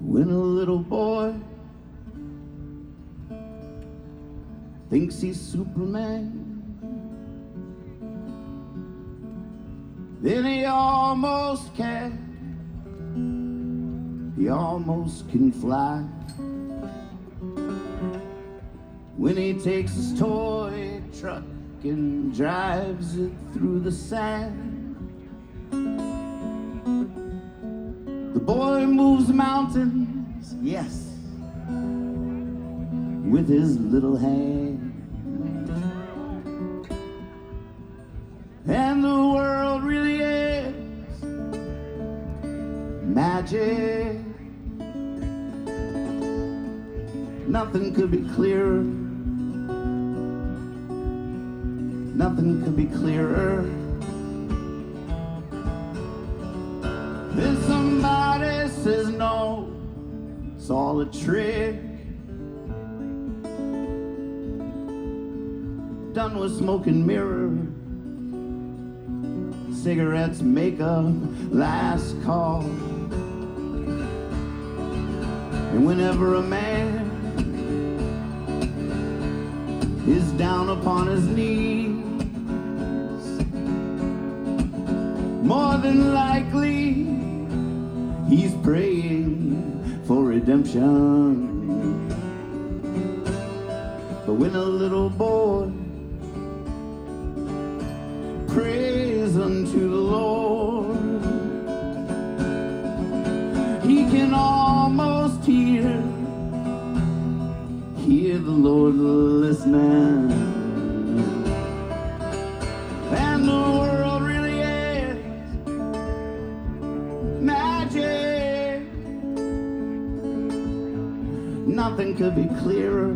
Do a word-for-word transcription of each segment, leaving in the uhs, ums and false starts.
When a little boy thinks he's Superman, then he almost can, he almost can fly. When he takes his toy truck and drives it through the sand, the boy moves mountains, yes, with his little hand. And the world really is magic. Nothing could be clearer. Nothing could be clearer. Then somebody says no, it's all a trick. Done with smoking mirror, cigarettes, makeup, last call. And whenever a man is down upon his knees, more than likely he's praying for redemption. But when a little boy prays unto the Lord, he can almost hear, hear the Lord listening. And the world really is magic. Nothing could be clearer.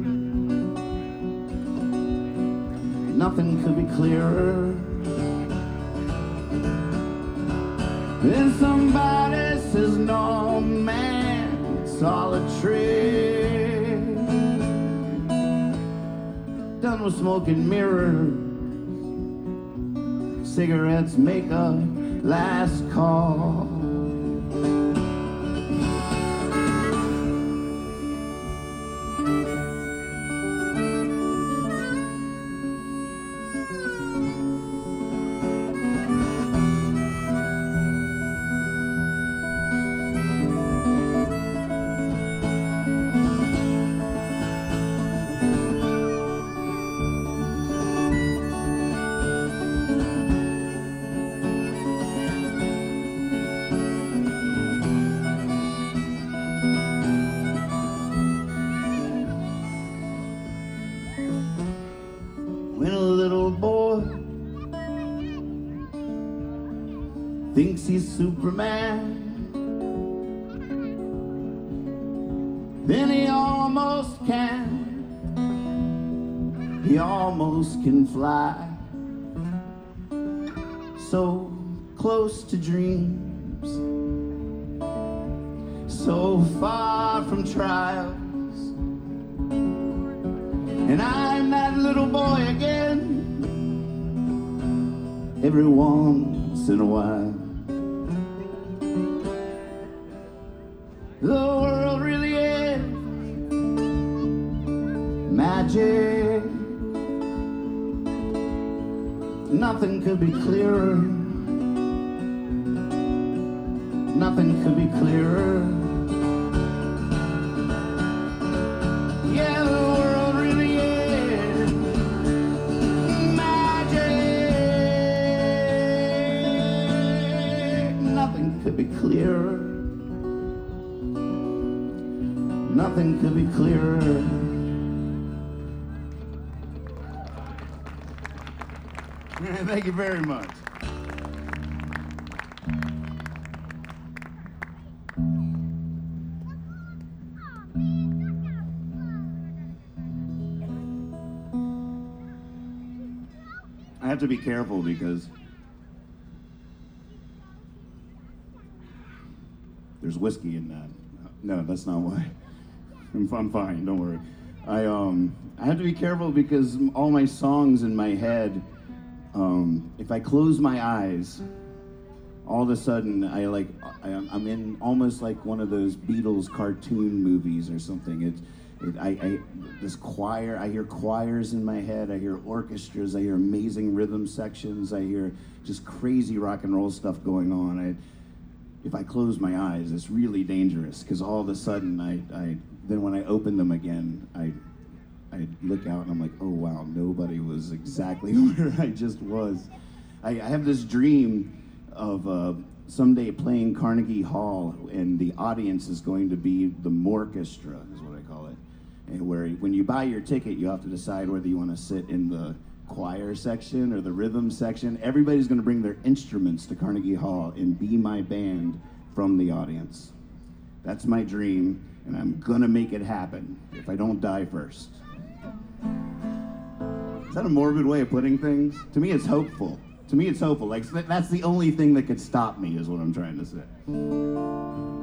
Nothing could be clearer. Then somebody says, no, man, it's all a trick. Done with smoking mirrors, cigarettes, makeup, last call. When a little boy thinks he's Superman, then he almost can, he almost can fly. So close to dreams, so far from trials. And I'm that little boy again, every once in a while. The world really is magic. Nothing could be clearer. Nothing could be clearer. Yeah, the world really is magic. Nothing could be clearer. Nothing could be clearer. Thank you very much. I have to be careful because there's whiskey in that. No, that's not why. I'm, I'm fine, don't worry. I um I have to be careful because all my songs in my head, um, if I close my eyes, all of a sudden I like I, I'm in almost like one of those Beatles cartoon movies or something. It's it, I, I this choir. I hear choirs in my head. I hear orchestras. I hear amazing rhythm sections. I hear just crazy rock and roll stuff going on. I, if I close my eyes, it's really dangerous because all of a sudden I, I then when I open them again, I I look out and I'm like, oh wow, nobody was exactly where I just was. I, I have this dream of uh, someday playing Carnegie Hall, and the audience is going to be the Morchestra, is what I call it. And where when you buy your ticket, you have to decide whether you want to sit in the choir section or the rhythm section. Everybody's going to bring their instruments to Carnegie Hall and be my band from the audience. That's my dream, and I'm gonna make it happen if I don't die first. Is that a morbid way of putting things? To me, it's hopeful. To me, it's hopeful. Like, that's the only thing that could stop me, is what I'm trying to say.